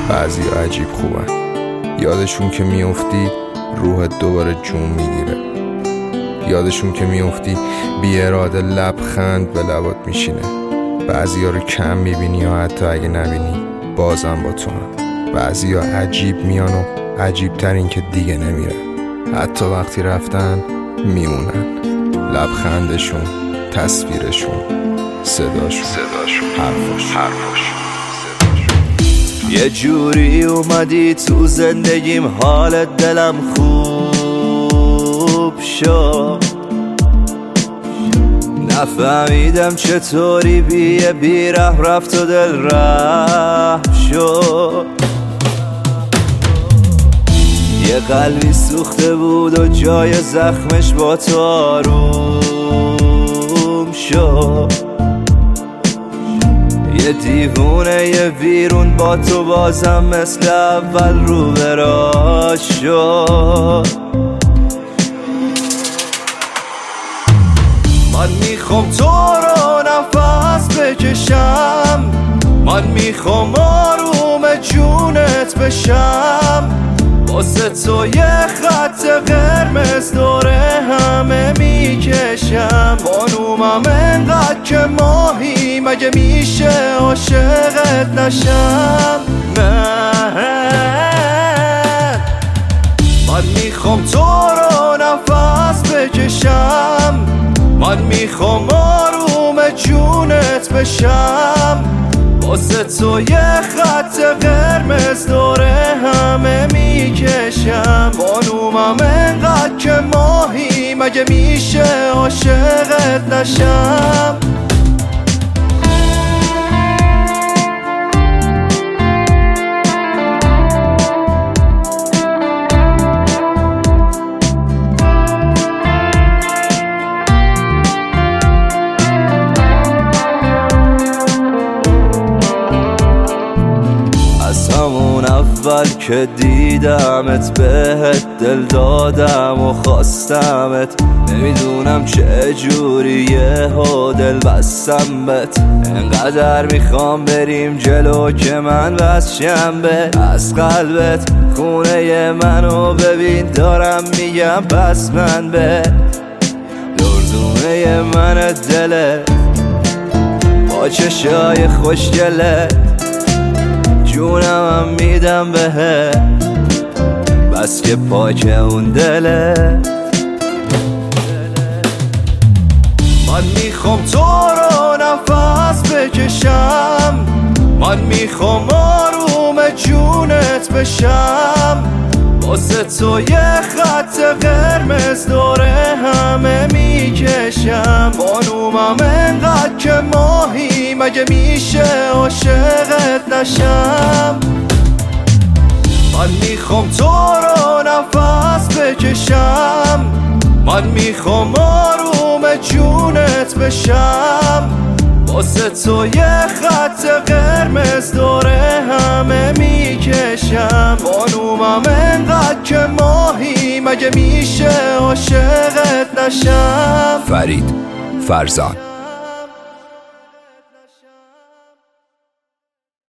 بعضیا عجیب خوبن، یادشون که میافتی روحت دوباره جون میگیره، یادشون که میافتی بی اراده لبخند به لبات میشینه. بعضیا رو کم میبینی و حتی اگه نبینی بازم با تو هم. بعضیا عجیب میان و عجیب تر این که دیگه نمیره، حتی وقتی رفتن میمونن. لبخندشون، تصویرشون، صداشون، حرفاشون. یه جوری اومدی تو زندگیم، حالت دلم خوب شد. نفهمیدم چطوری بی ره رفت و دل رفت شد. یه قلبی سوخته بود و جای زخمش با تو آروم شد. یه دیوونه یه ویرون با تو بازم مثل اول رو براش شد. من میخوام تو رو نفس بکشم، من میخوام آروم جونت بشم. واسه تو یه خط قرمز دوره همه میکشم. بانومم انقدر که ماهی، مگه میشه عاشقت نشم؟ من میخوام تو رو نفس بکشم، من میخوام آروم جونت بشم. واسه تو یه خط قرمز دوره همه میکشم. بانومم انقدر که ماهی، مگه میشه عاشقت نشم؟ اول که دیدمت بهت دل دادم و خواستمت. نمیدونم چه جوریه ها دل بستم بت. انقدر میخوام بریم جلو که من بس شم به از قلبت. خونه منو ببین دارم میگم بس من به دردونه من دلت با چشای خوشگلت. جونم میدم بهت بس که پاک اون دله. من میخوام تو رو نفس بکشم، من میخوام آروم جونت بشم. واسه تو یه خط قرمز دوره همه میکشم. بانومم انقدر که ماهی، مگه میشه عاشقت نشم؟ من میخوام تو رو نفس بکشم، من میخوام آروم جونت بشم. واسه تو یه خط قرمز دوره همه میکشم. بانومم انقدر که ماهی، مگه میشه عاشقت نشم؟ فرید فرزان.